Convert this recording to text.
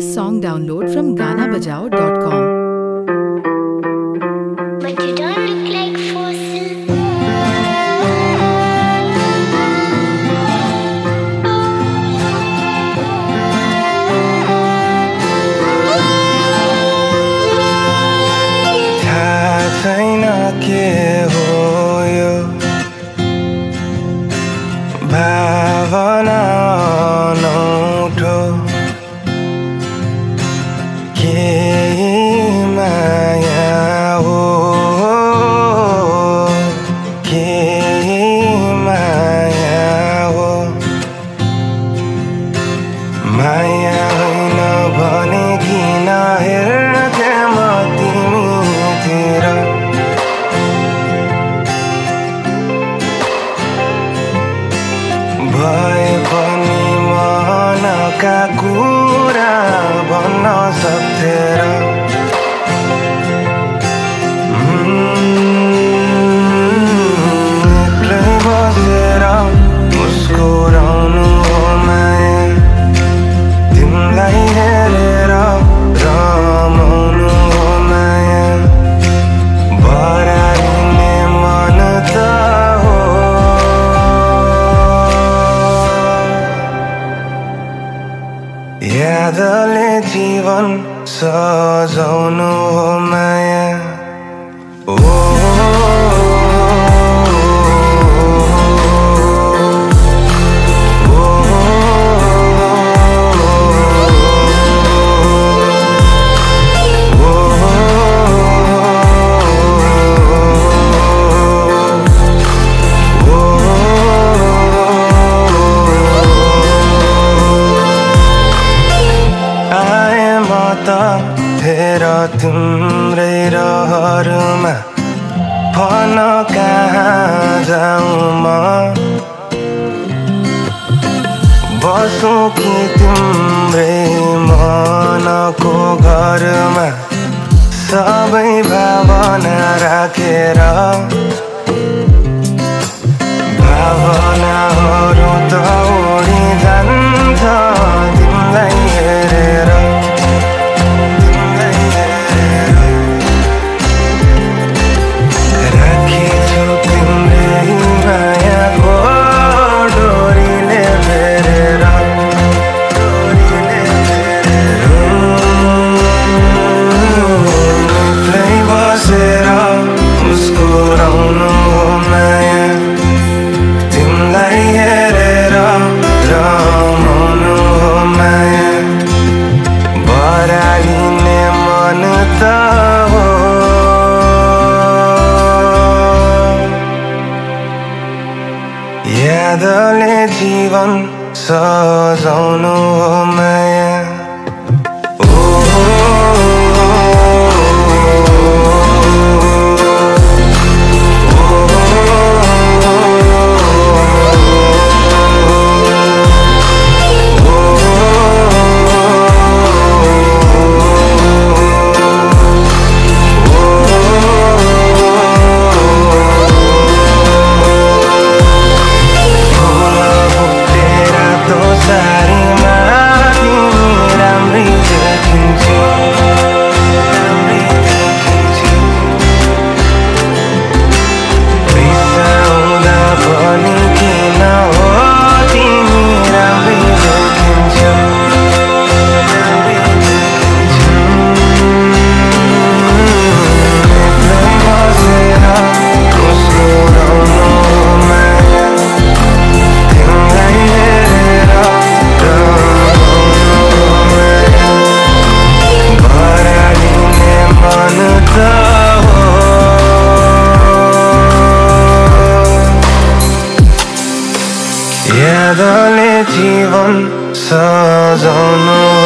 this song download from ganabajao.com. But you don't look like fossil. थाहा छैन के हो यो भावना अनौठो के माया हो के माया हो माया होइन भने किन हेर्थे म तिमीतिर भए पनि मनका कुरा भन्न सक्थे र एक्लै बसेर मुस्कुराउनु हो माया तिमीलाई हेरेर रमाउनु हो माया बरालिने मन त हो यादले जीवन सजाउनु हो माया ओ फेर तिम्रै रहरमा भन कहाँ जाऊँ म बसौँ कि तिम्रै मनको घरमा सबै भावना राखेर भावनाहरू त उडी जान्छ तिमीलाई हेरेर मुस्कुराउनु हो माया तिमीलाई हेरेर रमाउनु हो माया बरालिने मन त हो यादले जीवन सजाउनु हो माया यादले जीवन सजाउनु